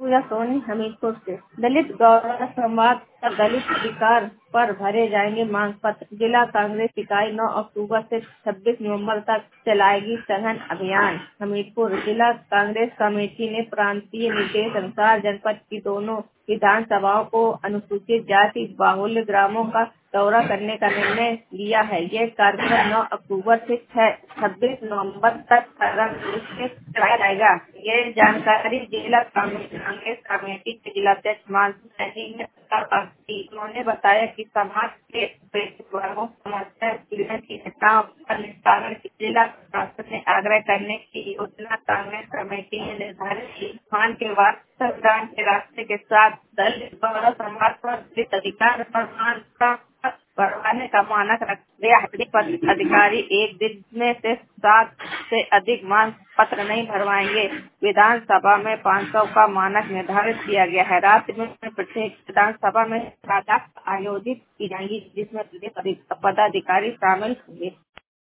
अनुसुईया सोनी हमीरपुर से। दलित गौरव संवाद और दलित अधिकार पर भरे जाएंगे मांग पत्र। जिला कांग्रेस इकाई 9 अक्टूबर से 26 नवंबर तक चलाएगी सघन अभियान। हमीरपुर जिला कांग्रेस कमेटी ने प्रांतीय निर्देश अनुसार जनपद की दोनों विधानसभाओं को अनुसूचित जाति बाहुल्य ग्रामों का दौरा करने का निर्णय लिया है। यह कार्यक्रम 9 अक्टूबर से 26 नवंबर तक चलाया जाएगा। ये जानकारी जिला कांग्रेस कमेटी के जिलाध्यक्ष मानसू सैनी ने उन्होंने बताया कि समाज के वंचित वर्गों समस्या पीड़ित की घटनाओं का निस्तारण जिला प्रशासन ने आग्रह करने की योजना कांग्रेस कमेटी ने निर्धारित की। मान के बाद संविधान के रास्ते के साथ दलित गौरव समाज पर दलित अधिकार प्रमाण का बढ़ाने का मानक रख दिया है। अधिकारी एक दिन में से 7 से अधिक मांग पत्र नहीं भरवाएंगे। विधानसभा में 500 का मानक निर्धारित किया गया है। राज्य में प्रत्येक विधानसभा में बैठक आयोजित की जाएगी जिसमें पदाधिकारी शामिल होंगे।